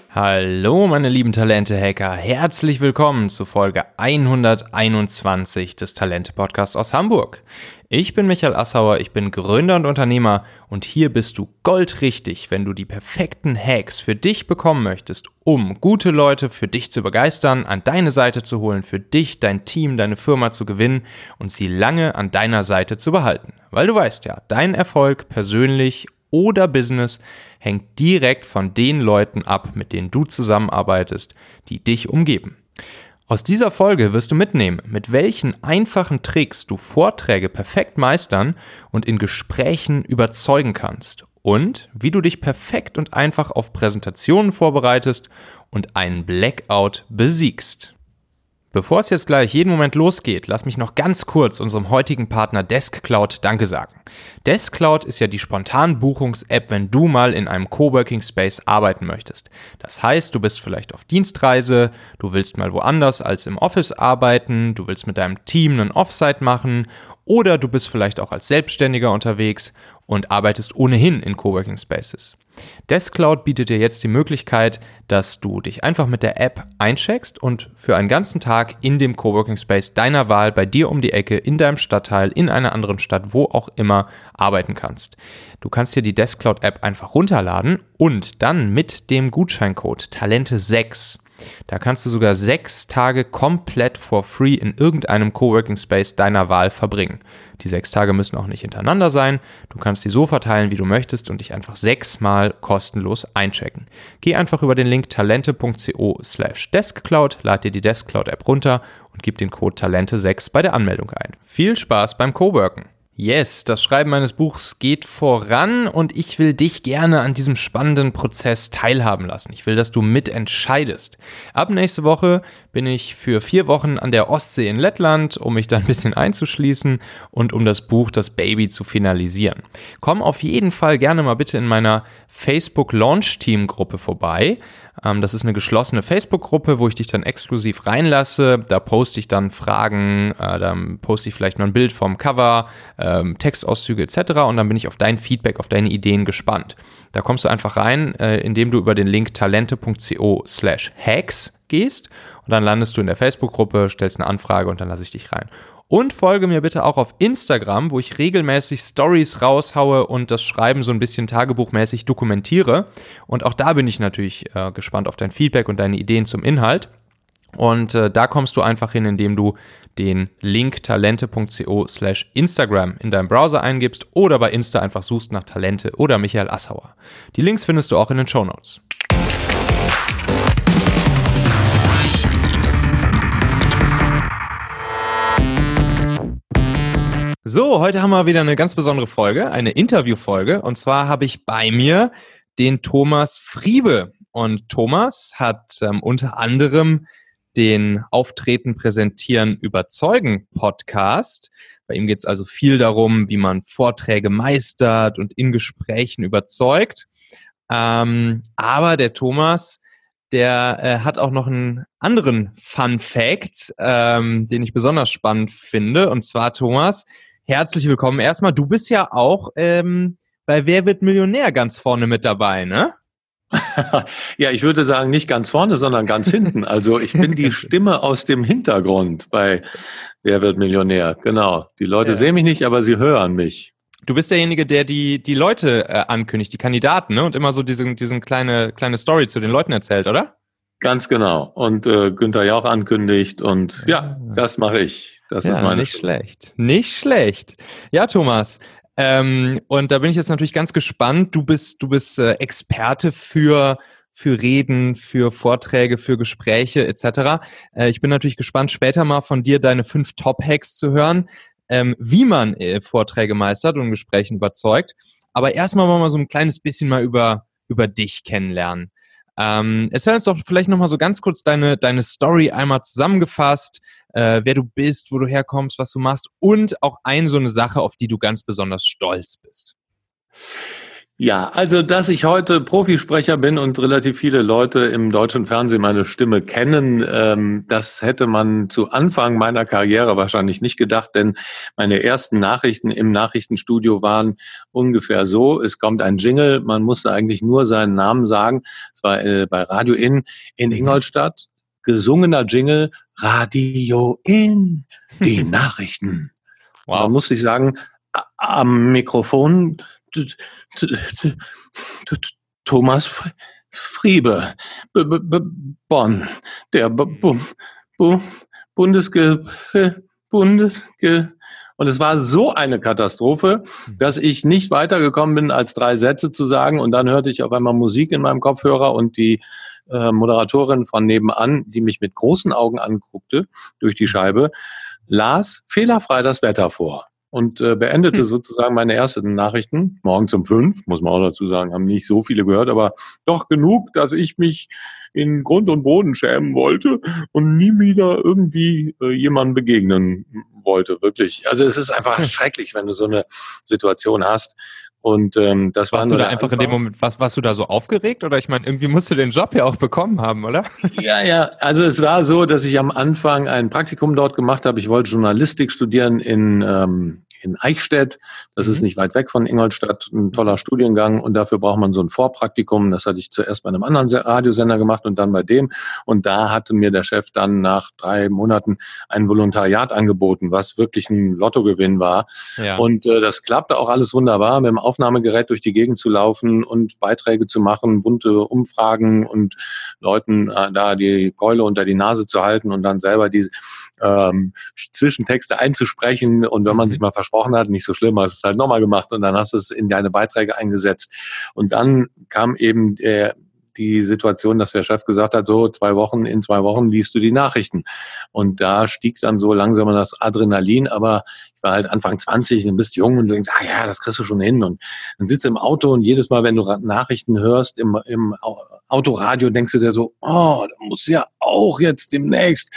Hallo meine lieben Talente-Hacker, herzlich willkommen zu Folge 121 des Talente-Podcasts aus Hamburg. Ich bin Michael Assauer, ich bin Gründer und Unternehmer und hier bist du goldrichtig, wenn du die perfekten Hacks für dich bekommen möchtest, um gute Leute für dich zu begeistern, an deine Seite zu holen, für dich, dein Team, deine Firma zu gewinnen und sie lange an deiner Seite zu behalten. Weil du weißt ja, dein Erfolg persönlich oder Business hängt direkt von den Leuten ab, mit denen du zusammenarbeitest, die dich umgeben. Aus dieser Folge wirst du mitnehmen, mit welchen einfachen Tricks du Vorträge perfekt meistern und in Gesprächen überzeugen kannst und wie du dich perfekt und einfach auf Präsentationen vorbereitest und einen Blackout besiegst. Bevor es jetzt gleich jeden Moment losgeht, lass mich noch ganz kurz unserem heutigen Partner DeskCloud Danke sagen. DeskCloud ist ja die Spontan-Buchungs-App, wenn du mal in einem Coworking Space arbeiten möchtest. Das heißt, du bist vielleicht auf Dienstreise, du willst mal woanders als im Office arbeiten, du willst mit deinem Team einen Offsite machen oder du bist vielleicht auch als Selbstständiger unterwegs und arbeitest ohnehin in Coworking Spaces. DeskCloud bietet dir jetzt die Möglichkeit, dass du dich einfach mit der App eincheckst und für einen ganzen Tag in dem Coworking Space deiner Wahl bei dir um die Ecke, in deinem Stadtteil, in einer anderen Stadt, wo auch immer arbeiten kannst. Du kannst dir die DeskCloud App einfach runterladen und dann mit dem Gutscheincode Talente6, da kannst du sogar 6 Tage komplett for free in irgendeinem Coworking Space deiner Wahl verbringen. Die 6 Tage müssen auch nicht hintereinander sein. Du kannst die so verteilen, wie du möchtest und dich einfach 6-mal kostenlos einchecken. Geh einfach über den Link talente.co/deskcloud, lad dir die DeskCloud App runter und gib den Code Talente6 bei der Anmeldung ein. Viel Spaß beim Coworken! Yes, das Schreiben meines Buchs geht voran und ich will dich gerne an diesem spannenden Prozess teilhaben lassen. Ich will, dass du mitentscheidest. Ab nächste Woche bin ich für 4 Wochen an der Ostsee in Lettland, um mich da ein bisschen einzuschließen und um das Buch Das Baby zu finalisieren. Komm auf jeden Fall gerne mal bitte in meiner Facebook-Launch-Team-Gruppe vorbei. Das ist eine geschlossene Facebook-Gruppe, wo ich dich dann exklusiv reinlasse. Da poste ich dann Fragen, dann poste ich vielleicht noch ein Bild vom Cover, Textauszüge etc. Und dann bin ich auf dein Feedback, auf deine Ideen gespannt. Da kommst du einfach rein, indem du über den Link talente.co/hacks gehst und dann landest du in der Facebook-Gruppe, stellst eine Anfrage und dann lasse ich dich rein. Und folge mir bitte auch auf Instagram, wo ich regelmäßig Stories raushaue und das Schreiben so ein bisschen tagebuchmäßig dokumentiere. Und auch da bin ich natürlich gespannt auf dein Feedback und deine Ideen zum Inhalt. Und da kommst du einfach hin, indem du den Link talente.co/Instagram in deinem Browser eingibst oder bei Insta einfach suchst nach Talente oder Michael Assauer. Die Links findest du auch in den Shownotes. So, heute haben wir wieder eine ganz besondere Folge, eine Interviewfolge. Und zwar habe ich bei mir den Thomas Friebe. Und Thomas hat unter anderem den Auftreten, Präsentieren, Überzeugen Podcast. Bei ihm geht es also viel darum, wie man Vorträge meistert und in Gesprächen überzeugt. Aber der Thomas, der hat auch noch einen anderen Fun Fact, den ich besonders spannend finde. Und zwar, Thomas, herzlich willkommen. Erstmal, du bist ja auch bei Wer wird Millionär ganz vorne mit dabei, ne? Ja, ich würde sagen, nicht ganz vorne, sondern ganz hinten. Also ich bin die Stimme aus dem Hintergrund bei Wer wird Millionär. Genau. Die Leute sehen mich nicht, aber sie hören mich. Du bist derjenige, der die Leute ankündigt, die Kandidaten, ne? Und immer so diesen kleine Story zu den Leuten erzählt, oder? Ganz genau. Und Günther Jauch ankündigt und ja, das mache ich. Das ist meine nicht schlecht. Nicht schlecht. Ja, Thomas. Und da bin ich jetzt natürlich ganz gespannt. Du bist Experte für Reden, für Vorträge, für Gespräche etc. Ich bin natürlich gespannt, später mal von dir deine 5 Top-Hacks zu hören, wie man Vorträge meistert und Gesprächen überzeugt. Aber erstmal wollen wir so ein kleines bisschen mal über dich kennenlernen. Erzähl uns doch vielleicht nochmal so ganz kurz deine Story einmal zusammengefasst, wer du bist, wo du herkommst, was du machst und auch so eine Sache, auf die du ganz besonders stolz bist. Ja, also dass ich heute Profisprecher bin und relativ viele Leute im deutschen Fernsehen meine Stimme kennen, das hätte man zu Anfang meiner Karriere wahrscheinlich nicht gedacht, denn meine ersten Nachrichten im Nachrichtenstudio waren ungefähr so: Es kommt ein Jingle, man musste eigentlich nur seinen Namen sagen. Es war bei Radio in Mhm. Ingolstadt, gesungener Jingle, Radio In, die Nachrichten. Und dann Wow. musste ich sagen, am Mikrofon t- t- t- Thomas Friebe, Bonn, der Bu Bundesge Bundesge und es war so eine Katastrophe, dass ich nicht weitergekommen bin, als 3 Sätze zu sagen. Und dann hörte ich auf einmal Musik in meinem Kopfhörer und die Moderatorin von nebenan, die mich mit großen Augen anguckte durch die Scheibe, las fehlerfrei das Wetter vor und beendete sozusagen meine ersten Nachrichten. Morgens um 5, muss man auch dazu sagen, haben nicht so viele gehört, aber doch genug, dass ich mich in Grund und Boden schämen wollte und nie wieder irgendwie jemandem begegnen wollte, wirklich. Also es ist einfach schrecklich, wenn du so eine Situation hast. Und das war Warst du nur da der einfach in dem Anfang. Moment, warst du da so aufgeregt? Oder ich meine, irgendwie musst du den Job ja auch bekommen haben, oder? Ja, also es war so, dass ich am Anfang ein Praktikum dort gemacht habe. Ich wollte Journalistik studieren in Eichstätt. Das ist Mhm. nicht weit weg von Ingolstadt, ein toller Studiengang. Und dafür braucht man so ein Vorpraktikum. Das hatte ich zuerst bei einem anderen Radiosender gemacht und dann bei dem. Und da hatte mir der Chef dann nach 3 Monaten ein Volontariat angeboten, was wirklich ein Lottogewinn war. Ja. Und das klappte auch alles wunderbar, mit dem Aufnahmegerät durch die Gegend zu laufen und Beiträge zu machen, bunte Umfragen und Leuten da die Keule unter die Nase zu halten und dann selber die Zwischentexte einzusprechen. Und wenn man sich Mhm. mal versprochen hat, nicht so schlimm, hast es halt nochmal gemacht und dann hast du es in deine Beiträge eingesetzt. Und dann kam eben die Situation, dass der Chef gesagt hat, so in 2 Wochen liest du die Nachrichten. Und da stieg dann so langsam das Adrenalin, aber ich war halt Anfang 20 und bist jung und du denkst, ja, das kriegst du schon hin. Und dann sitzt du im Auto und jedes Mal, wenn du Nachrichten hörst im Autoradio, denkst du dir so, oh, da muss ja auch jetzt demnächst.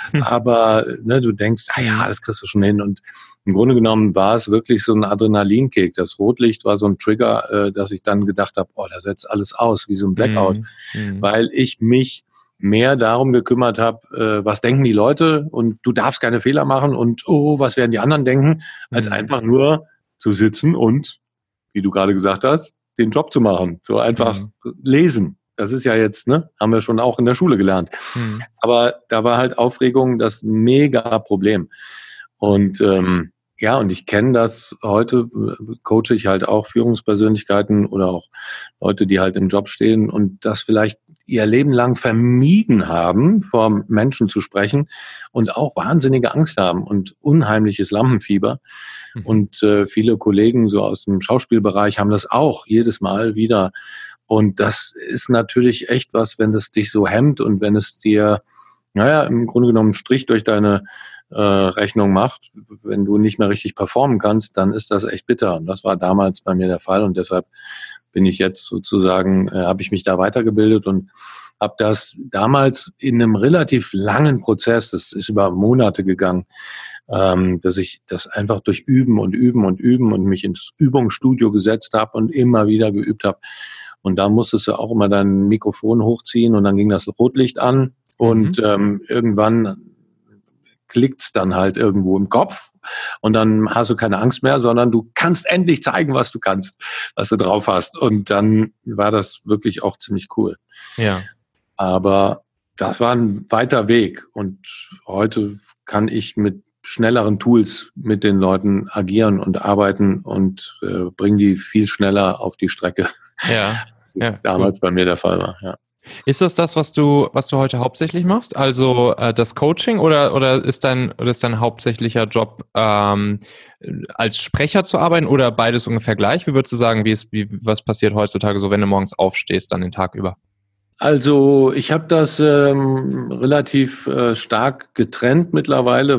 Aber ne, du denkst, ja, Mhm. das kriegst du schon hin. Und im Grunde genommen war es wirklich so ein Adrenalinkick. Das Rotlicht war so ein Trigger, dass ich dann gedacht habe, oh, da setzt alles aus, wie so ein Blackout, Mhm. Mhm. weil ich mich mehr darum gekümmert habe, was denken die Leute und du darfst keine Fehler machen und oh, was werden die anderen denken, als Mhm. einfach nur zu sitzen und, wie du gerade gesagt hast, den Job zu machen. So einfach Mhm. lesen. Das ist ja jetzt, ne, haben wir schon auch in der Schule gelernt. Mhm. Aber da war halt Aufregung das mega Problem. Und ja, und ich kenne das heute, coache ich halt auch Führungspersönlichkeiten oder auch Leute, die halt im Job stehen und das vielleicht ihr Leben lang vermieden haben, vor Menschen zu sprechen und auch wahnsinnige Angst haben und unheimliches Lampenfieber. Mhm. Und viele Kollegen so aus dem Schauspielbereich haben das auch jedes Mal wieder. Und das ist natürlich echt was, wenn das dich so hemmt und wenn es dir, naja, im Grunde genommen einen Strich durch deine Rechnung macht. Wenn du nicht mehr richtig performen kannst, dann ist das echt bitter. Und das war damals bei mir der Fall. Und deshalb bin ich jetzt sozusagen, habe ich mich da weitergebildet und habe das damals in einem relativ langen Prozess, das ist über Monate gegangen, dass ich das einfach durch Üben und Üben und Üben und mich ins Übungsstudio gesetzt habe und immer wieder geübt habe. Und da musstest du auch immer dein Mikrofon hochziehen und dann ging das Rotlicht an Mhm. und irgendwann klickt's dann halt irgendwo im Kopf und dann hast du keine Angst mehr, sondern du kannst endlich zeigen, was du kannst, was du drauf hast. Und dann war das wirklich auch ziemlich cool. Ja. Aber das war ein weiter Weg und heute kann ich mit schnelleren Tools mit den Leuten agieren und arbeiten und bringe die viel schneller auf die Strecke, Ja. als es Ja, cool. damals bei mir der Fall war. Ja. Ist das, was du heute hauptsächlich machst? Also das Coaching oder ist dein hauptsächlicher Job als Sprecher zu arbeiten oder beides ungefähr gleich? Wie würdest du sagen, was passiert heutzutage so, wenn du morgens aufstehst, dann den Tag über? Also ich habe das relativ stark getrennt mittlerweile,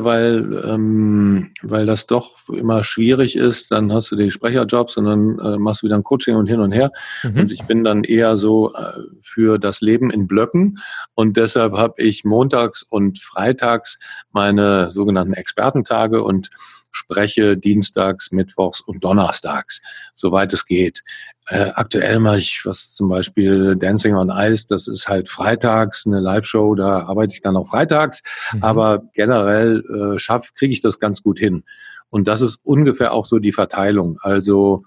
weil das doch immer schwierig ist. Dann hast du die Sprecherjobs und dann machst du wieder ein Coaching und hin und her. Und Mhm. ich bin dann eher so für das Leben in Blöcken. Und deshalb habe ich montags und freitags meine sogenannten Expertentage und spreche dienstags, mittwochs und donnerstags, soweit es geht. Aktuell mache ich was zum Beispiel Dancing on Ice, das ist halt freitags eine Live-Show, da arbeite ich dann auch freitags, aber generell kriege ich das ganz gut hin. Und das ist ungefähr auch so die Verteilung. Also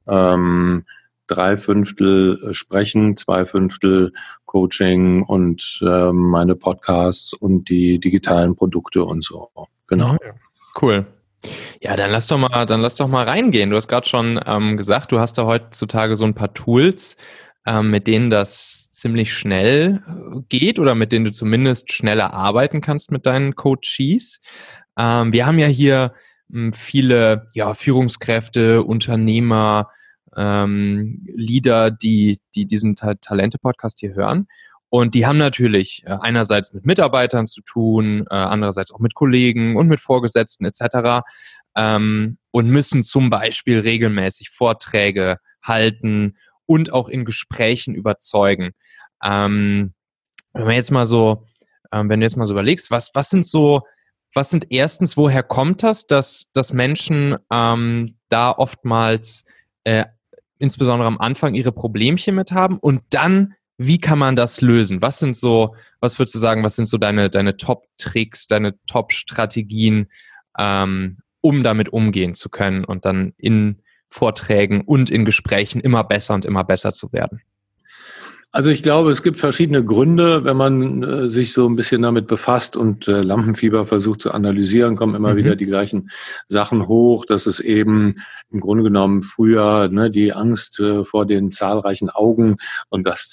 3/5 Sprechen, 2/5 Coaching und meine Podcasts und die digitalen Produkte und so. Genau. Ja, cool. Ja, dann lass doch mal reingehen. Du hast gerade schon gesagt, du hast da heutzutage so ein paar Tools, mit denen das ziemlich schnell geht oder mit denen du zumindest schneller arbeiten kannst mit deinen Coaches. Wir haben ja hier viele Führungskräfte, Unternehmer, Leader, die diesen Talente-Podcast hier hören. Und die haben natürlich einerseits mit Mitarbeitern zu tun, andererseits auch mit Kollegen und mit Vorgesetzten etc. Und müssen zum Beispiel regelmäßig Vorträge halten und auch in Gesprächen überzeugen. Wenn du jetzt mal so überlegst, was sind erstens, woher kommt das, dass Menschen da oftmals insbesondere am Anfang ihre Problemchen mit haben und dann, wie kann man das lösen? Was würdest du sagen, was sind so deine Top-Tricks, deine Top-Strategien, um damit umgehen zu können und dann in Vorträgen und in Gesprächen immer besser und immer besser zu werden? Also ich glaube, es gibt verschiedene Gründe, wenn man sich so ein bisschen damit befasst und Lampenfieber versucht zu analysieren, kommen immer wieder die gleichen Sachen hoch. Das ist eben im Grunde genommen früher die Angst vor den zahlreichen Augen und das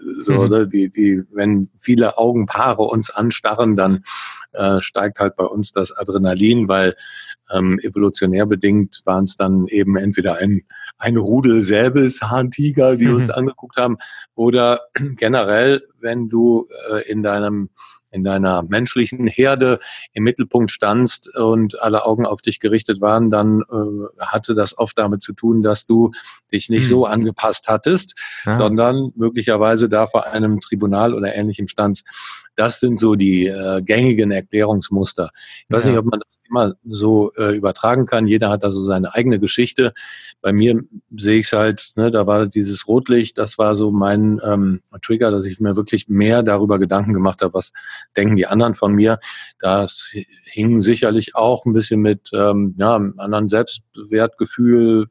wenn viele Augenpaare uns anstarren, dann steigt halt bei uns das Adrenalin, weil evolutionär bedingt waren es dann eben entweder ein Rudel Säbelzahntiger, die uns angeguckt haben, oder generell, wenn du in deiner menschlichen Herde im Mittelpunkt standst und alle Augen auf dich gerichtet waren, dann hatte das oft damit zu tun, dass du dich nicht so angepasst hattest, sondern möglicherweise da vor einem Tribunal oder Ähnlichem standst. Das sind so die gängigen Erklärungsmuster. Ich weiß nicht, ob man das immer so übertragen kann. Jeder hat da so seine eigene Geschichte. Bei mir sehe ich es halt, da war dieses Rotlicht, das war so mein Trigger, dass ich mir wirklich mehr darüber Gedanken gemacht habe, was denken die anderen von mir. Das hing sicherlich auch ein bisschen mit einem anderen Selbstwertgefühl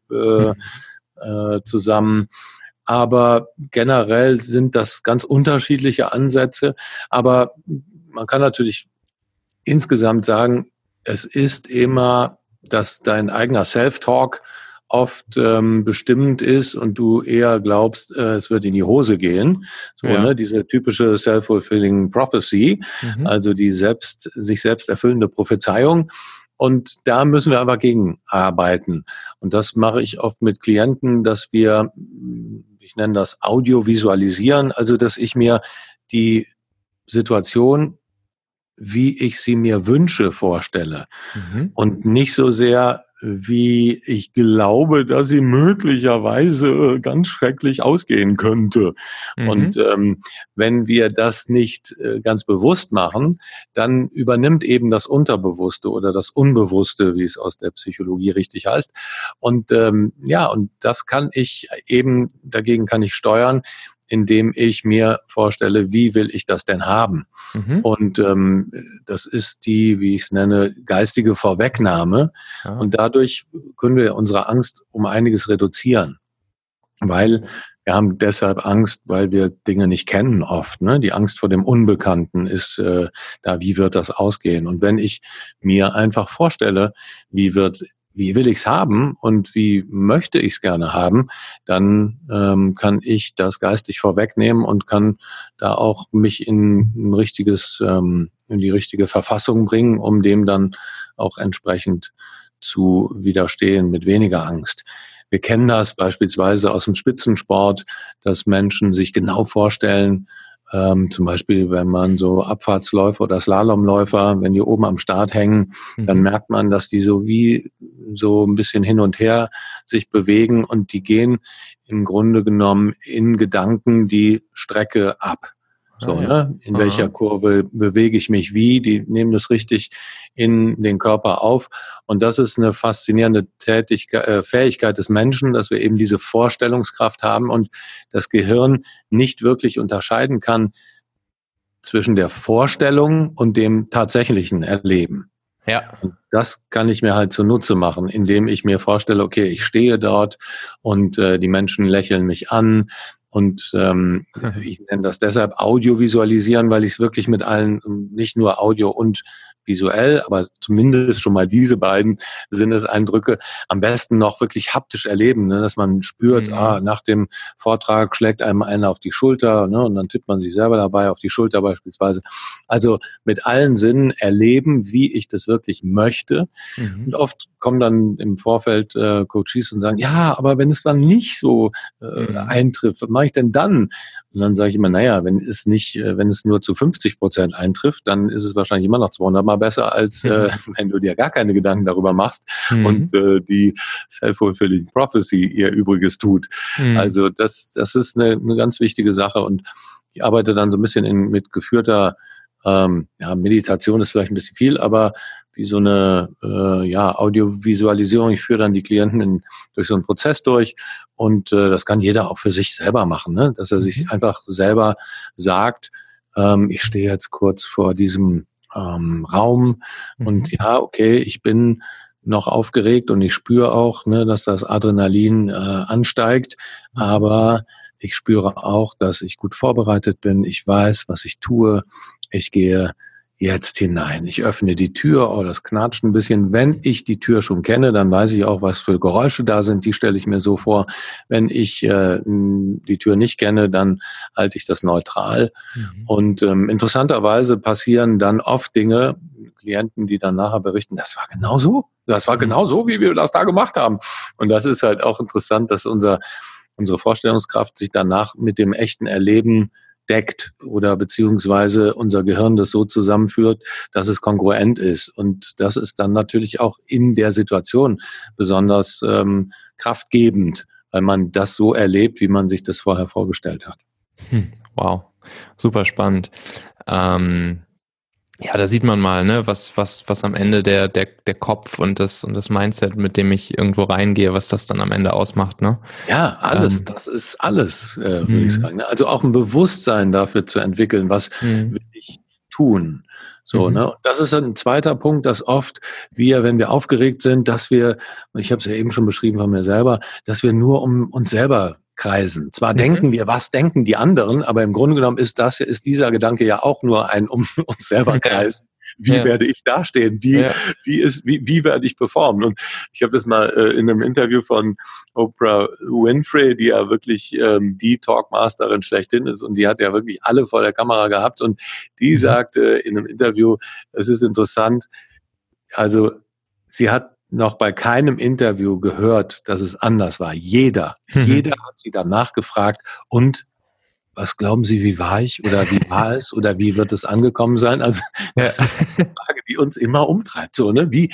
zusammen. Aber generell sind das ganz unterschiedliche Ansätze. Aber man kann natürlich insgesamt sagen, es ist immer, dass dein eigener Self-Talk oft bestimmend ist und du eher glaubst, es wird in die Hose gehen. Diese typische self-fulfilling prophecy, also die sich selbst erfüllende Prophezeiung. Und da müssen wir aber gegen arbeiten. Und das mache ich oft mit Klienten, dass ich nenne das Audiovisualisieren, also dass ich mir die Situation, wie ich sie mir wünsche, vorstelle. Und nicht so sehr, wie ich glaube, dass sie möglicherweise ganz schrecklich ausgehen könnte. Und wenn wir das nicht ganz bewusst machen, dann übernimmt eben das Unterbewusste oder das Unbewusste, wie es aus der Psychologie richtig heißt. Und und das dagegen kann ich steuern, indem ich mir vorstelle, wie will ich das denn haben? Und das ist die, wie ich es nenne, geistige Vorwegnahme. Und dadurch können wir unsere Angst um einiges reduzieren. Weil wir haben deshalb Angst, weil wir Dinge nicht kennen oft. Die Angst vor dem Unbekannten ist wie wird das ausgehen? Und wenn ich mir einfach vorstelle, wie will ich es haben und wie möchte ich es gerne haben, dann kann ich das geistig vorwegnehmen und kann da auch mich in die richtige Verfassung bringen, um dem dann auch entsprechend zu widerstehen mit weniger Angst. Wir kennen das beispielsweise aus dem Spitzensport, dass Menschen sich genau vorstellen, zum Beispiel, wenn man so Abfahrtsläufer oder Slalomläufer, wenn die oben am Start hängen, dann merkt man, dass die so ein bisschen hin und her sich bewegen und die gehen im Grunde genommen in Gedanken die Strecke ab. So, ja. ne? In welcher Aha. Kurve bewege ich mich wie? Die nehmen das richtig in den Körper auf. Und das ist eine faszinierende Fähigkeit des Menschen, dass wir eben diese Vorstellungskraft haben und das Gehirn nicht wirklich unterscheiden kann zwischen der Vorstellung und dem tatsächlichen Erleben. Ja. Und das kann ich mir halt zunutze machen, indem ich mir vorstelle, okay, ich stehe dort und die Menschen lächeln mich an. Und ich nenne das deshalb Audiovisualisieren, weil ich es wirklich mit allen, nicht nur Audio und visuell, aber zumindest schon mal diese beiden Sinneseindrücke am besten noch wirklich haptisch erleben, ne? Dass man spürt, nach dem Vortrag schlägt einem einer auf die Schulter, ne? Und dann tippt man sich selber dabei auf die Schulter beispielsweise. Also mit allen Sinnen erleben, wie ich das wirklich möchte. Und oft kommen dann im Vorfeld Coaches und sagen, ja, aber wenn es dann nicht so eintrifft, was mache ich denn dann? Und dann sage ich immer, naja, wenn es nur zu 50% eintrifft, dann ist es wahrscheinlich immer noch 200 Mal besser, als wenn du dir gar keine Gedanken darüber machst und die Self-Fulfilling Prophecy ihr Übriges tut. Also das ist eine ganz wichtige Sache und ich arbeite dann so ein bisschen mit geführter Meditation ist vielleicht ein bisschen viel, aber wie so eine Audiovisualisierung. Ich führe dann die Klienten durch so einen Prozess durch und das kann jeder auch für sich selber machen, ne? Dass er sich einfach selber sagt, ich stehe jetzt kurz vor diesem Raum und ja, okay, ich bin noch aufgeregt und ich spüre auch, ne, dass das Adrenalin ansteigt, aber ich spüre auch, dass ich gut vorbereitet bin. Ich weiß, was ich tue. Ich gehe jetzt hinein. Ich öffne die Tür, das knatscht ein bisschen. Wenn ich die Tür schon kenne, dann weiß ich auch, was für Geräusche da sind. Die stelle ich mir so vor. Wenn ich die Tür nicht kenne, dann halte ich das neutral. Und interessanterweise passieren dann oft Dinge, Klienten, die dann nachher berichten, das war genau so, wie wir das da gemacht haben. Und das ist halt auch interessant, dass unsere Vorstellungskraft sich danach mit dem echten Erleben deckt oder beziehungsweise unser Gehirn das so zusammenführt, dass es kongruent ist. Und das ist dann natürlich auch in der Situation besonders kraftgebend, weil man das so erlebt, wie man sich das vorher vorgestellt hat. Wow, super spannend. Ja, da sieht man mal, ne, was am Ende der Kopf und das Mindset, mit dem ich irgendwo reingehe, was das dann am Ende ausmacht, ne? Ja, alles, das ist alles, würde ich sagen. Also auch ein Bewusstsein dafür zu entwickeln, was will ich tun. So, ne? Und das ist ein zweiter Punkt, dass oft wir, wenn wir aufgeregt sind, dass wir, ich habe es ja eben schon beschrieben von mir selber, dass wir nur um uns selber kreisen. Zwar denken wir, was denken die anderen, aber im Grunde genommen ist dieser Gedanke ja auch nur ein um uns selber kreisen. Wie werde ich dastehen? Wie werde ich performen? Und ich habe das mal in einem Interview von Oprah Winfrey, die ja wirklich die Talkmasterin schlechthin ist und die hat ja wirklich alle vor der Kamera gehabt und die sagte in einem Interview, es ist interessant, also sie hat noch bei keinem Interview gehört, dass es anders war. Jeder hat sie danach gefragt und was glauben Sie, wie war ich oder wie war es oder wie wird es angekommen sein? Also das ist eine Frage, die uns immer umtreibt. So, ne? Wie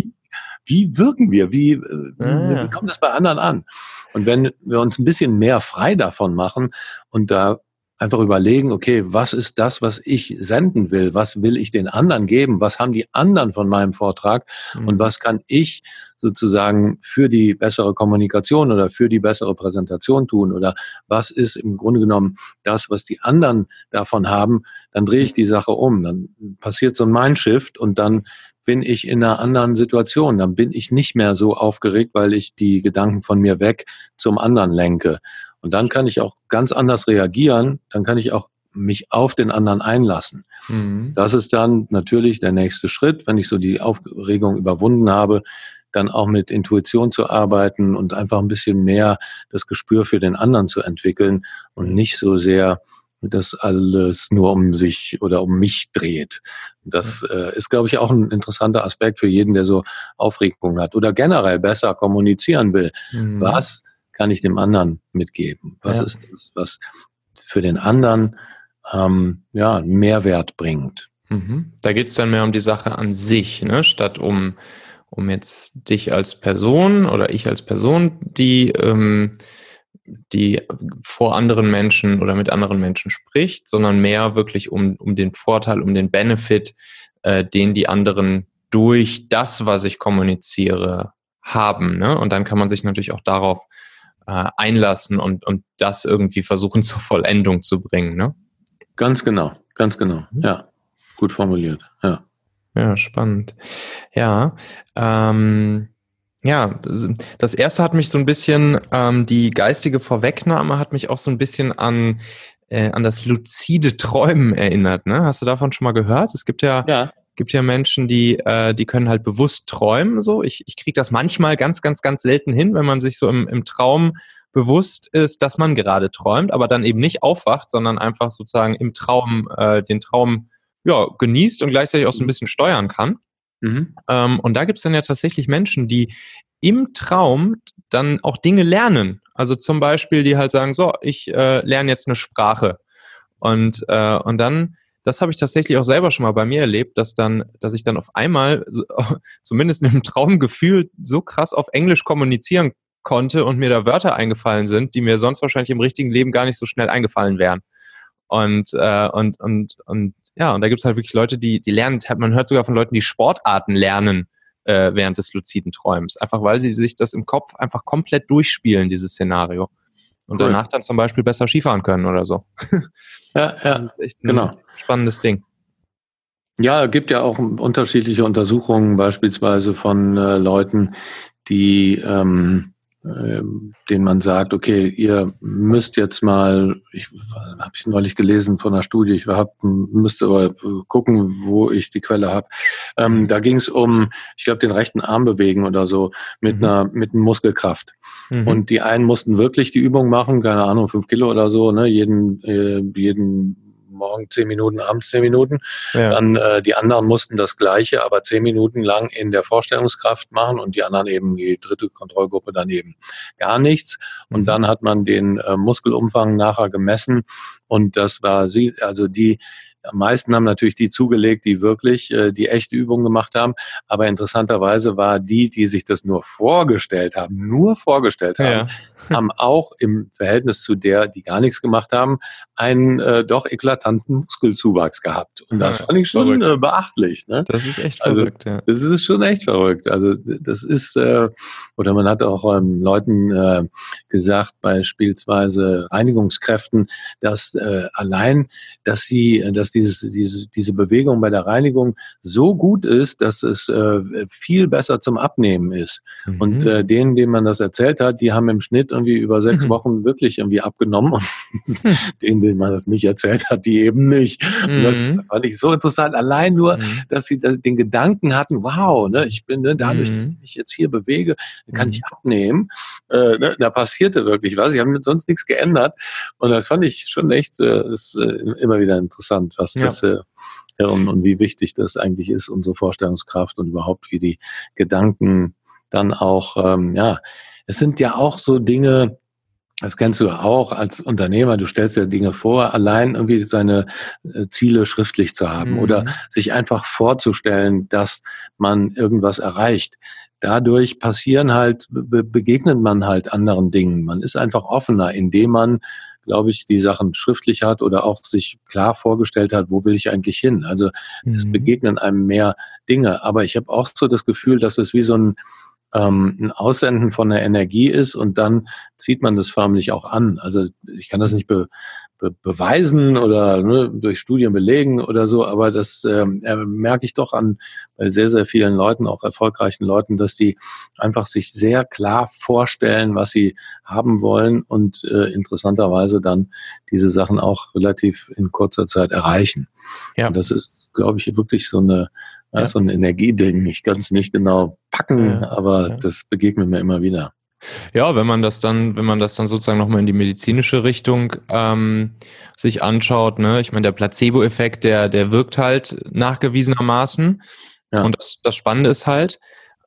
wirken wir? Wie kommt das bei anderen an? Und wenn wir uns ein bisschen mehr frei davon machen und da einfach überlegen, okay, was ist das, was ich senden will? Was will ich den anderen geben? Was haben die anderen von meinem Vortrag? Und was kann ich sozusagen für die bessere Kommunikation oder für die bessere Präsentation tun? Oder was ist im Grunde genommen das, was die anderen davon haben? Dann drehe ich die Sache um. Dann passiert so ein Mindshift und dann bin ich in einer anderen Situation. Dann bin ich nicht mehr so aufgeregt, weil ich die Gedanken von mir weg zum anderen lenke. Und dann kann ich auch ganz anders reagieren. Dann kann ich auch mich auf den anderen einlassen. Das ist dann natürlich der nächste Schritt, wenn ich so die Aufregung überwunden habe, dann auch mit Intuition zu arbeiten und einfach ein bisschen mehr das Gespür für den anderen zu entwickeln und nicht so sehr das alles nur um sich oder um mich dreht. Das ist, glaube ich, auch ein interessanter Aspekt für jeden, der so Aufregung hat oder generell besser kommunizieren will. Was kann ich dem anderen mitgeben? Was ist das, was für den anderen einen Mehrwert bringt? Da geht es dann mehr um die Sache an sich, ne? Statt um jetzt dich als Person oder ich als Person, die die vor anderen Menschen oder mit anderen Menschen spricht, sondern mehr wirklich um den Vorteil, um den Benefit, den die anderen durch das, was ich kommuniziere, haben. Ne? Und dann kann man sich natürlich auch darauf einlassen und das irgendwie versuchen zur Vollendung zu bringen. Ne? Ganz genau. Ja, gut formuliert. Ja. Ja, spannend. Ja, ja, das erste hat mich so ein bisschen, die geistige Vorwegnahme hat mich auch so ein bisschen an das luzide Träumen erinnert. Ne? Hast du davon schon mal gehört? Es gibt ja Menschen, die können halt bewusst träumen. So, ich kriege das manchmal ganz, ganz, ganz selten hin, wenn man sich so im Traum bewusst ist, dass man gerade träumt, aber dann eben nicht aufwacht, sondern einfach sozusagen im Traum den Traum genießt und gleichzeitig auch so ein bisschen steuern kann. Und da gibt es dann ja tatsächlich Menschen, die im Traum dann auch Dinge lernen. Also zum Beispiel, die halt sagen, so, ich lerne jetzt eine Sprache. Und dann, das habe ich tatsächlich auch selber schon mal bei mir erlebt, dass ich dann auf einmal, zumindest im Traumgefühl, so krass auf Englisch kommunizieren konnte und mir da Wörter eingefallen sind, die mir sonst wahrscheinlich im richtigen Leben gar nicht so schnell eingefallen wären. Und da gibt es halt wirklich Leute, die lernen, man hört sogar von Leuten, die Sportarten lernen während des luziden Träums. Einfach weil sie sich das im Kopf einfach komplett durchspielen, dieses Szenario. Und danach dann zum Beispiel besser Skifahren können oder so. Ja, das ist echt ein spannendes Ding. Ja, es gibt ja auch unterschiedliche Untersuchungen, beispielsweise von Leuten, die denen man sagt, okay, ihr müsst jetzt mal, habe ich neulich gelesen von einer Studie, müsste aber gucken, wo ich die Quelle habe. Da ging es um, ich glaube, den rechten Arm bewegen oder so mit einer Muskelkraft. Und die einen mussten wirklich die Übung machen, keine Ahnung, 5 Kilo oder so, ne, jeden Morgen 10 Minuten, abends 10 Minuten. Ja. Dann die anderen mussten das Gleiche, aber 10 Minuten lang in der Vorstellungskraft machen und die anderen eben, die dritte Kontrollgruppe dann eben gar nichts. Und dann hat man den Muskelumfang nachher gemessen und das war am meisten haben natürlich die zugelegt, die wirklich die echte Übung gemacht haben. Aber interessanterweise war die sich das nur vorgestellt haben, haben auch im Verhältnis zu der, die gar nichts gemacht haben, einen doch eklatanten Muskelzuwachs gehabt. Und das fand ich schon beachtlich. Ne? Das ist echt verrückt, ja. Das ist schon echt verrückt. Also das ist, oder man hat auch Leuten gesagt, beispielsweise Reinigungskräften, dass allein, dass diese Bewegung bei der Reinigung so gut ist, dass es viel besser zum Abnehmen ist. Und denen man das erzählt hat, die haben im Schnitt irgendwie über 6 Wochen wirklich irgendwie abgenommen und denen man das nicht erzählt hat, die eben nicht. Und das fand ich so interessant. Allein nur, dass sie den Gedanken hatten, wow, ne, ich bin dadurch, dass ich mich jetzt hier bewege, kann ich abnehmen. Da passierte wirklich was. Sie haben sonst nichts geändert. Und das fand ich schon echt ist immer wieder interessant, was das und wie wichtig das eigentlich ist, unsere Vorstellungskraft und überhaupt wie die Gedanken dann auch, es sind ja auch so Dinge, das kennst du auch als Unternehmer, du stellst dir Dinge vor, allein irgendwie seine Ziele schriftlich zu haben oder sich einfach vorzustellen, dass man irgendwas erreicht. Dadurch begegnet man halt anderen Dingen. Man ist einfach offener, indem man, glaube ich, die Sachen schriftlich hat oder auch sich klar vorgestellt hat, wo will ich eigentlich hin? Also es begegnen einem mehr Dinge. Aber ich habe auch so das Gefühl, dass es wie so ein Aussenden von der Energie ist und dann zieht man das förmlich auch an. Also ich kann das nicht beweisen oder durch Studien belegen oder so, aber das merke ich doch bei sehr, sehr vielen Leuten, auch erfolgreichen Leuten, dass die einfach sich sehr klar vorstellen, was sie haben wollen und interessanterweise dann diese Sachen auch relativ in kurzer Zeit erreichen. Ja. Und das ist, glaube ich, wirklich so ein Energieding. Ich kann es nicht genau packen, aber das begegnet mir immer wieder. Ja, wenn man das dann sozusagen nochmal in die medizinische Richtung sich anschaut, ne, ich meine, der Placebo-Effekt, der wirkt halt nachgewiesenermaßen. Ja. Und das Spannende ist halt,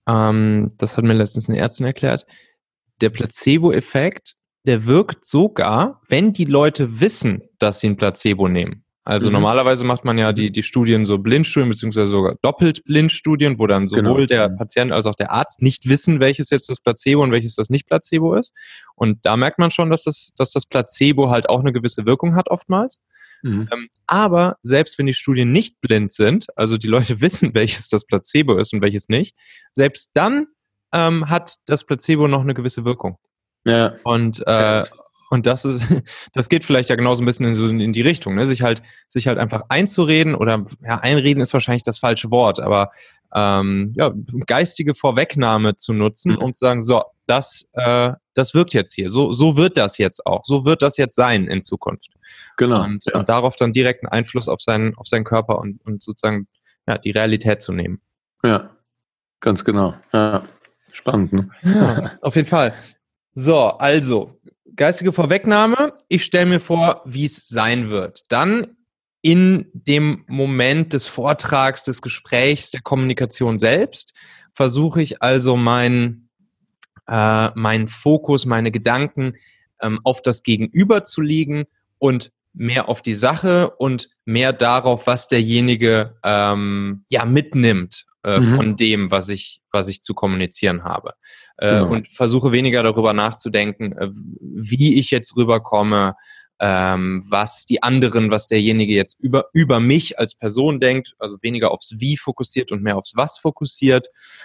das hat mir letztens eine Ärztin erklärt, der Placebo-Effekt, der wirkt sogar, wenn die Leute wissen, dass sie ein Placebo nehmen. Also normalerweise macht man ja die Studien so Blindstudien, beziehungsweise sogar doppelt Blindstudien, wo dann sowohl der Patient als auch der Arzt nicht wissen, welches jetzt das Placebo und welches das nicht Placebo ist. Und da merkt man schon, dass das Placebo halt auch eine gewisse Wirkung hat oftmals. Aber selbst wenn die Studien nicht blind sind, also die Leute wissen, welches das Placebo ist und welches nicht, selbst dann hat das Placebo noch eine gewisse Wirkung. Ja. Und das geht vielleicht ja genauso ein bisschen in die Richtung, ne? Sich halt einfach einzureden oder einreden ist wahrscheinlich das falsche Wort, aber geistige Vorwegnahme zu nutzen und zu sagen, so, das wirkt jetzt hier, so wird das jetzt auch, so wird das jetzt sein in Zukunft. Genau. Und darauf dann direkten Einfluss auf seinen Körper und sozusagen die Realität zu nehmen. Ja, ganz genau. Ja, spannend, ne? Ja, auf jeden Fall. So, also geistige Vorwegnahme. Ich stelle mir vor, wie es sein wird. Dann in dem Moment des Vortrags, des Gesprächs, der Kommunikation selbst versuche ich also meinen Fokus, meine Gedanken auf das Gegenüber zu legen und mehr auf die Sache und mehr darauf, was derjenige mitnimmt von dem, was ich zu kommunizieren habe. Und versuche weniger darüber nachzudenken, wie ich jetzt rüberkomme, was derjenige jetzt über mich als Person denkt, also weniger aufs Wie fokussiert und mehr aufs Was fokussiert.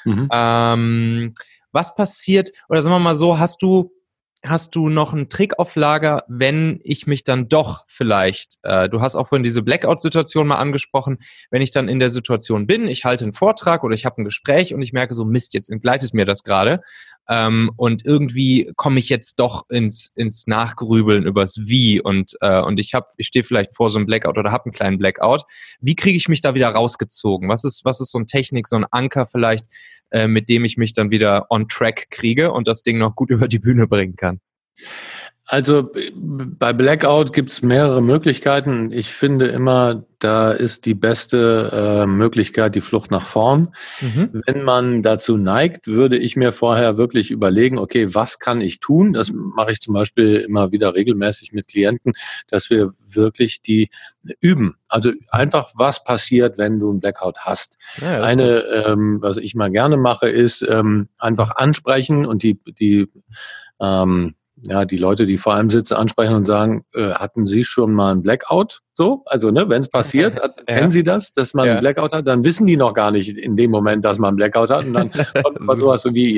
Was passiert, oder sagen wir mal so, hast du noch einen Trick auf Lager, wenn ich mich dann doch vielleicht, du hast auch vorhin diese Blackout-Situation mal angesprochen, wenn ich dann in der Situation bin, ich halte einen Vortrag oder ich habe ein Gespräch und ich merke so, Mist, jetzt entgleitet mir das gerade und irgendwie komme ich jetzt doch ins Nachgrübeln übers Wie und ich stehe vielleicht vor so einem Blackout oder habe einen kleinen Blackout. Wie kriege ich mich da wieder rausgezogen? Was ist so eine Technik, so ein Anker vielleicht, mit dem ich mich dann wieder on track kriege und das Ding noch gut über die Bühne bringen kann? Also bei Blackout gibt es mehrere Möglichkeiten. Ich finde immer, da ist die beste Möglichkeit die Flucht nach vorn. Wenn man dazu neigt, würde ich mir vorher wirklich überlegen, okay, was kann ich tun? Das mache ich zum Beispiel immer wieder regelmäßig mit Klienten, dass wir wirklich die üben. Also einfach, was passiert, wenn du einen Blackout hast. Ja, was ich mal gerne mache, ist einfach ansprechen und die Leute, die vor einem sitzen, ansprechen und sagen, hatten Sie schon mal einen Blackout? So, also wenn es passiert, kennen Sie das, dass man einen Blackout hat? Dann wissen die noch gar nicht in dem Moment, dass man einen Blackout hat. Und dann kommt mal sowas wie,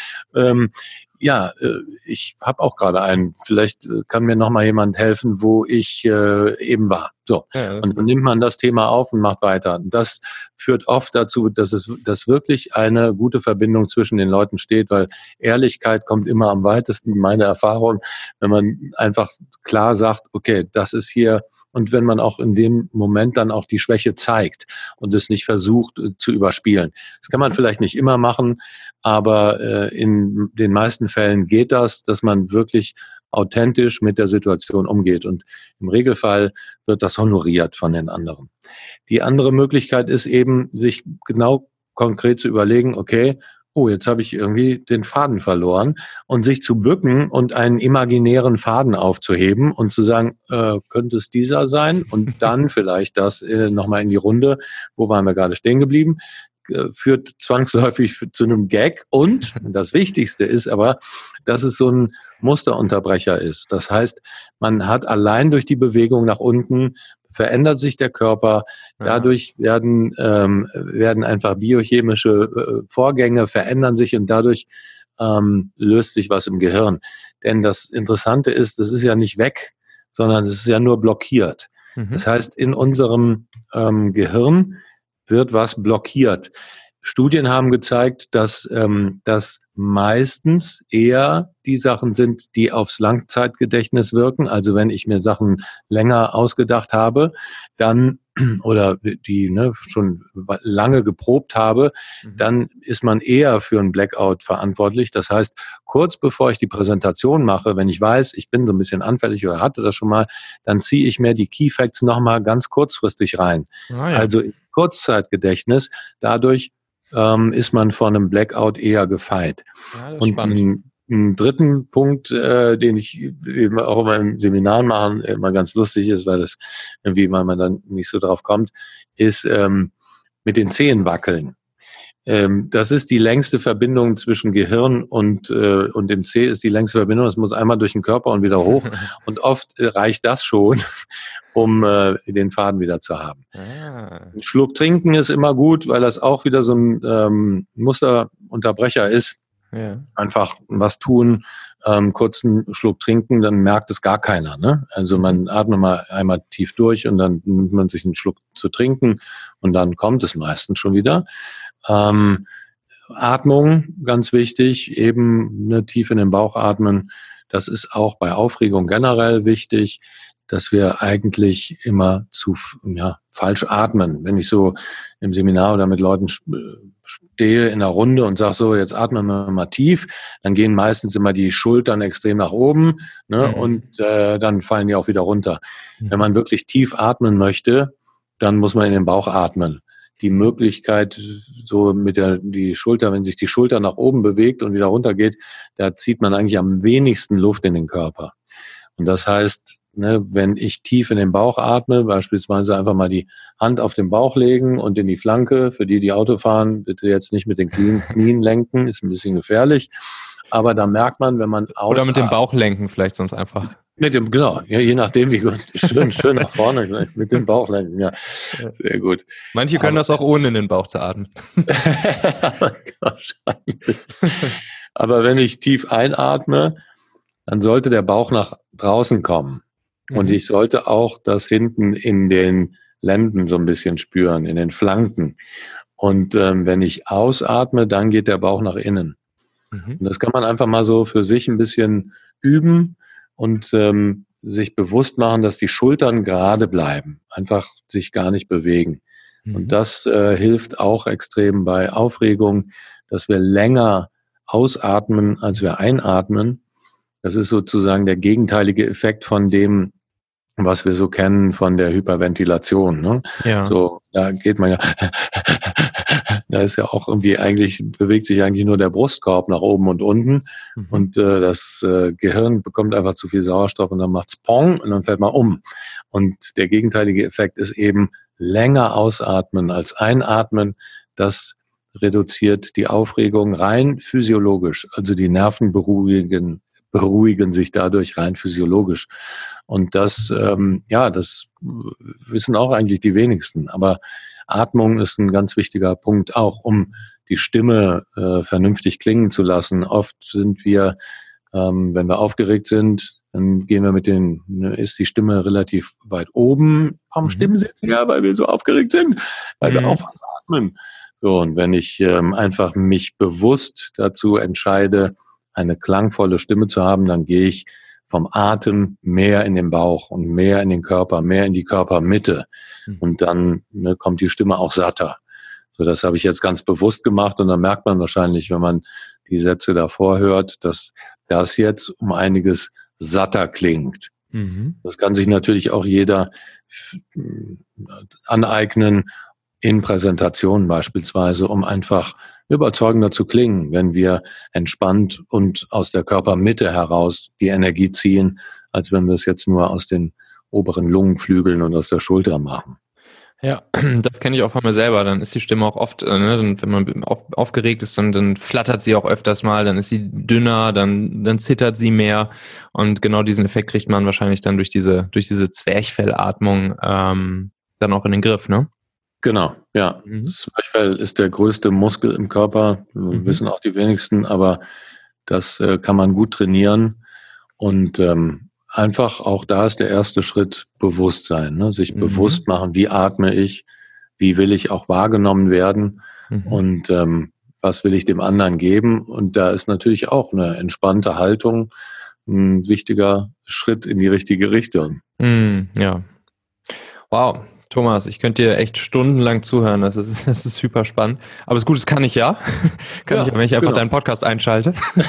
ich habe auch gerade einen. Vielleicht kann mir noch mal jemand helfen, wo ich eben war. So, und dann nimmt man das Thema auf und macht weiter. Das führt oft dazu, dass wirklich eine gute Verbindung zwischen den Leuten steht, weil Ehrlichkeit kommt immer am weitesten. Meine Erfahrung, wenn man einfach klar sagt, okay, das ist hier. Und wenn man auch in dem Moment dann auch die Schwäche zeigt und es nicht versucht zu überspielen. Das kann man vielleicht nicht immer machen, aber in den meisten Fällen geht das, dass man wirklich authentisch mit der Situation umgeht. Und im Regelfall wird das honoriert von den anderen. Die andere Möglichkeit ist eben, sich genau konkret zu überlegen, okay, jetzt habe ich irgendwie den Faden verloren und sich zu bücken und einen imaginären Faden aufzuheben und zu sagen, könnte es dieser sein und dann vielleicht das nochmal in die Runde, wo waren wir gerade stehen geblieben, führt zwangsläufig zu einem Gag und das Wichtigste ist aber, dass es so ein Musterunterbrecher ist. Das heißt, man hat allein durch die Bewegung nach unten verändert sich der Körper, dadurch werden einfach biochemische Vorgänge verändern sich und dadurch löst sich was im Gehirn. Denn das Interessante ist, das ist ja nicht weg, sondern es ist ja nur blockiert. Das heißt, in unserem Gehirn wird was blockiert. Studien haben gezeigt, dass das meistens eher die Sachen sind, die aufs Langzeitgedächtnis wirken. Also wenn ich mir Sachen länger ausgedacht habe, dann oder die schon lange geprobt habe, dann ist man eher für einen Blackout verantwortlich. Das heißt, kurz bevor ich die Präsentation mache, wenn ich weiß, ich bin so ein bisschen anfällig oder hatte das schon mal, dann ziehe ich mir die Key Facts nochmal ganz kurzfristig rein. Also im Kurzzeitgedächtnis, dadurch ist man vor einem Blackout eher gefeit. Ja, das ist und spannend. einen dritten Punkt, den ich eben auch in meinen Seminaren mache, immer ganz lustig ist, weil das irgendwie, weil man dann nicht so drauf kommt, ist mit den Zehen wackeln. Das ist die längste Verbindung zwischen Gehirn und dem Zeh ist die längste Verbindung. Es muss einmal durch den Körper und wieder hoch. Und oft reicht das schon, um den Faden wieder zu haben. Ein Schluck trinken ist immer gut, weil das auch wieder so ein Musterunterbrecher ist. Ja. Einfach was tun, kurz einen Schluck trinken, dann merkt es gar keiner. Ne? Also man atmet mal einmal tief durch und dann nimmt man sich einen Schluck zu trinken und dann kommt es meistens schon wieder. Atmung, ganz wichtig, eben tief in den Bauch atmen. Das ist auch bei Aufregung generell wichtig, dass wir eigentlich immer falsch atmen. Wenn ich so im Seminar oder mit Leuten stehe in einer Runde und sage so, jetzt atmen wir mal tief, dann gehen meistens immer die Schultern extrem nach oben, ne, und dann fallen die auch wieder runter. Wenn man wirklich tief atmen möchte, dann muss man in den Bauch atmen. Die Möglichkeit, so die Schulter, wenn sich die Schulter nach oben bewegt und wieder runter geht, da zieht man eigentlich am wenigsten Luft in den Körper. Und das heißt, ne, wenn ich tief in den Bauch atme, beispielsweise einfach mal die Hand auf den Bauch legen und in die Flanke, für die Auto fahren, bitte jetzt nicht mit den Knien lenken, ist ein bisschen gefährlich. Aber da merkt man, wenn man ausatmet. Oder mit dem Bauch lenken vielleicht sonst einfach. Genau, ja, je nachdem, wie gut. Schön nach vorne, mit dem Bauch lenken, ja. Sehr gut. Manche können das auch ohne in den Bauch zu atmen. Wahrscheinlich. Aber wenn ich tief einatme, dann sollte der Bauch nach draußen kommen. Und ich sollte auch das hinten in den Lenden so ein bisschen spüren, in den Flanken. Und wenn ich ausatme, dann geht der Bauch nach innen. Und das kann man einfach mal so für sich ein bisschen üben und sich bewusst machen, dass die Schultern gerade bleiben, einfach sich gar nicht bewegen. Und das hilft auch extrem bei Aufregung, dass wir länger ausatmen, als wir einatmen. Das ist sozusagen der gegenteilige Effekt von dem, was wir so kennen von der Hyperventilation. Ne? Ja. So, da geht man ja, da ist ja auch irgendwie bewegt sich eigentlich nur der Brustkorb nach oben und unten und das Gehirn bekommt einfach zu viel Sauerstoff und dann macht's Pong und dann fällt man um. Und der gegenteilige Effekt ist eben länger ausatmen als einatmen. Das reduziert die Aufregung rein physiologisch, also die Nerven beruhigen sich dadurch rein physiologisch. Und das wissen auch eigentlich die wenigsten. Aber Atmung ist ein ganz wichtiger Punkt auch, um die Stimme vernünftig klingen zu lassen. Oft sind wir, wenn wir aufgeregt sind, dann gehen wir ist die Stimme relativ weit oben vom Stimmsitz her, weil wir so aufgeregt sind, weil wir aufhören zu atmen. So, und wenn ich einfach mich bewusst dazu entscheide, eine klangvolle Stimme zu haben, dann gehe ich vom Atem mehr in den Bauch und mehr in den Körper, mehr in die Körpermitte. Und dann kommt die Stimme auch satter. So, das habe ich jetzt ganz bewusst gemacht und dann merkt man wahrscheinlich, wenn man die Sätze davor hört, dass das jetzt um einiges satter klingt. Das kann sich natürlich auch jeder aneignen, in Präsentationen beispielsweise, um einfach überzeugender zu klingen, wenn wir entspannt und aus der Körpermitte heraus die Energie ziehen, als wenn wir es jetzt nur aus den oberen Lungenflügeln und aus der Schulter machen. Ja, das kenne ich auch von mir selber. Dann ist die Stimme auch oft, wenn man aufgeregt ist, dann flattert sie auch öfters mal, dann ist sie dünner, dann zittert sie mehr. Und genau diesen Effekt kriegt man wahrscheinlich dann durch diese Zwerchfellatmung dann auch in den Griff, ne? Genau, ja. Das Zwerchfell ist der größte Muskel im Körper, wissen auch die wenigsten, aber das kann man gut trainieren und einfach auch da ist der erste Schritt Bewusstsein, ne? Sich bewusst machen, wie atme ich, wie will ich auch wahrgenommen werden und was will ich dem anderen geben, und da ist natürlich auch eine entspannte Haltung ein wichtiger Schritt in die richtige Richtung. Ja. Wow. Thomas, ich könnte dir echt stundenlang zuhören, das ist super spannend. Aber das Gute, das kann ich ja. Kann ich, wenn ich einfach deinen Podcast einschalte.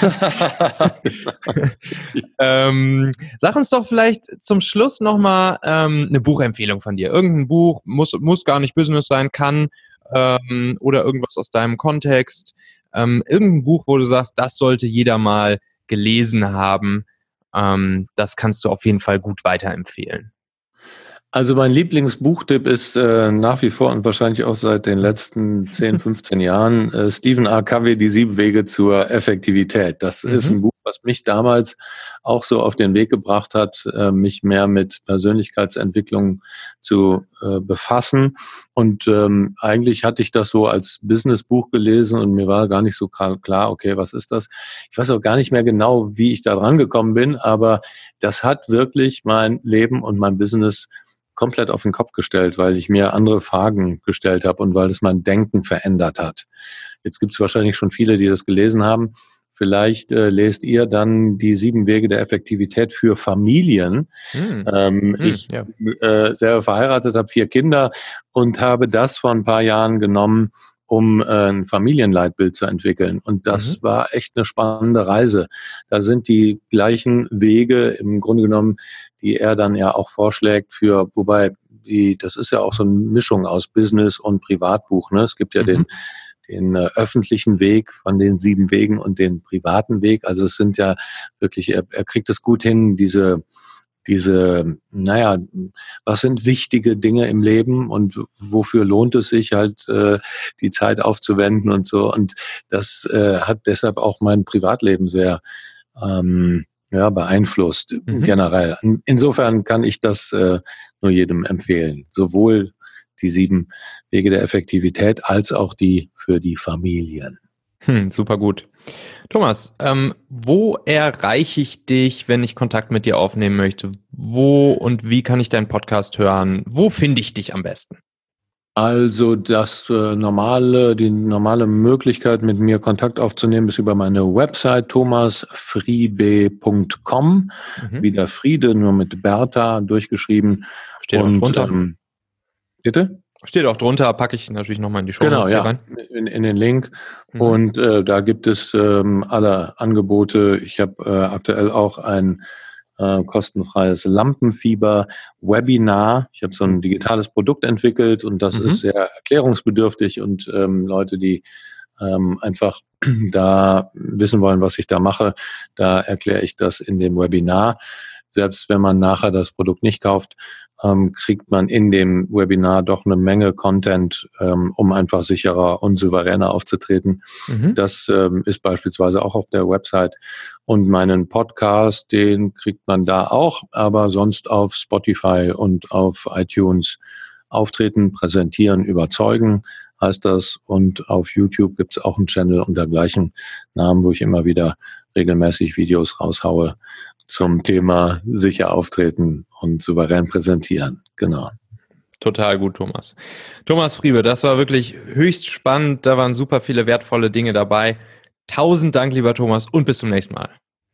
Sag uns doch vielleicht zum Schluss nochmal eine Buchempfehlung von dir. Irgendein Buch, muss gar nicht Business sein, kann oder irgendwas aus deinem Kontext. Irgendein Buch, wo du sagst, das sollte jeder mal gelesen haben. Das kannst du auf jeden Fall gut weiterempfehlen. Also mein Lieblingsbuchtipp ist nach wie vor und wahrscheinlich auch seit den letzten 10, 15 Jahren Stephen R. Covey, Die 7 Wege zur Effektivität. Das ist ein Buch, was mich damals auch so auf den Weg gebracht hat, mich mehr mit Persönlichkeitsentwicklung zu befassen. Und eigentlich hatte ich das so als Businessbuch gelesen und mir war gar nicht so klar, okay, was ist das? Ich weiß auch gar nicht mehr genau, wie ich da dran gekommen bin, aber das hat wirklich mein Leben und mein Business komplett auf den Kopf gestellt, weil ich mir andere Fragen gestellt habe und weil es mein Denken verändert hat. Jetzt gibt es wahrscheinlich schon viele, die das gelesen haben. Vielleicht lest ihr dann die 7 Wege der Effektivität für Familien. Ich selber verheiratet, habe 4 Kinder und habe das vor ein paar Jahren genommen, um ein Familienleitbild zu entwickeln. Und das war echt eine spannende Reise. Da sind die gleichen Wege im Grunde genommen, die er dann ja auch vorschlägt wobei das ist ja auch so eine Mischung aus Business und Privatbuch, ne? Es gibt ja den öffentlichen Weg von den 7 Wegen und den privaten Weg. Also es sind ja wirklich, er kriegt es gut hin, diese, was sind wichtige Dinge im Leben und wofür lohnt es sich halt, die Zeit aufzuwenden und so. Und das hat deshalb auch mein Privatleben sehr beeinflusst, generell. Insofern kann ich das nur jedem empfehlen. Sowohl die 7 Wege der Effektivität als auch die für die Familien. Super gut. Thomas, wo erreiche ich dich, wenn ich Kontakt mit dir aufnehmen möchte? Wo und wie kann ich deinen Podcast hören? Wo finde ich dich am besten? Also die normale Möglichkeit, mit mir Kontakt aufzunehmen, ist über meine Website thomasfriebe.com. Wieder Friede, nur mit Bertha durchgeschrieben. Steht auch drunter. Bitte? Steht auch drunter, packe ich natürlich nochmal in die Shownotes rein. In den Link. Und da gibt es alle Angebote. Ich habe aktuell auch ein kostenfreies Lampenfieber-Webinar. Ich habe so ein digitales Produkt entwickelt und das ist sehr erklärungsbedürftig und Leute, die einfach da wissen wollen, was ich da mache, da erkläre ich das in dem Webinar. Selbst wenn man nachher das Produkt nicht kauft, kriegt man in dem Webinar doch eine Menge Content, um einfach sicherer und souveräner aufzutreten. Das ist beispielsweise auch auf der Website. Und meinen Podcast, den kriegt man da auch, aber sonst auf Spotify und auf iTunes auftreten, präsentieren, überzeugen heißt das. Und auf YouTube gibt's auch einen Channel unter gleichem Namen, wo ich immer wieder regelmäßig Videos raushaue zum Thema sicher auftreten und souverän präsentieren. Genau. Total gut, Thomas. Thomas Friebe, das war wirklich höchst spannend. Da waren super viele wertvolle Dinge dabei. 1000 Dank, lieber Thomas, und bis zum nächsten Mal.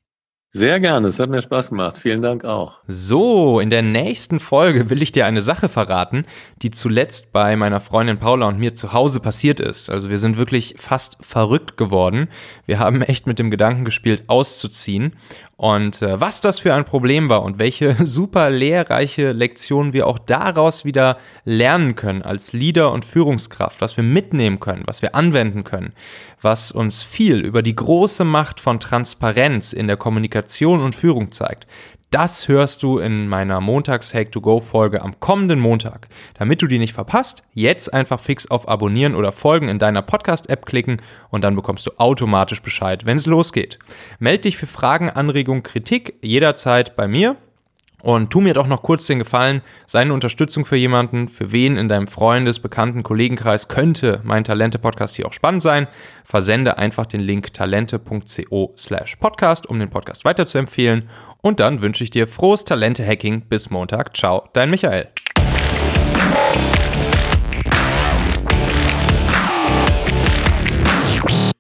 Sehr gerne, es hat mir Spaß gemacht. Vielen Dank auch. So, in der nächsten Folge will ich dir eine Sache verraten, die zuletzt bei meiner Freundin Paula und mir zu Hause passiert ist. Also wir sind wirklich fast verrückt geworden. Wir haben echt mit dem Gedanken gespielt, auszuziehen. Und was das für ein Problem war und welche super lehrreiche Lektionen wir auch daraus wieder lernen können als Leader und Führungskraft, was wir mitnehmen können, was wir anwenden können, was uns viel über die große Macht von Transparenz in der Kommunikation und Führung zeigt. Das hörst du in meiner Montags-Hake-to-Go-Folge am kommenden Montag. Damit du die nicht verpasst, jetzt einfach fix auf Abonnieren oder Folgen in deiner Podcast-App klicken und dann bekommst du automatisch Bescheid, wenn es losgeht. Meld dich für Fragen, Anregungen, Kritik jederzeit bei mir. Und tu mir doch noch kurz den Gefallen, sei eine Unterstützung für jemanden, für wen in deinem Freundes-, Bekannten-, Kollegenkreis könnte mein Talente-Podcast hier auch spannend sein. Versende einfach den Link talente.co/podcast, um den Podcast weiterzuempfehlen. Und dann wünsche ich dir frohes Talente-Hacking bis Montag. Ciao, dein Michael.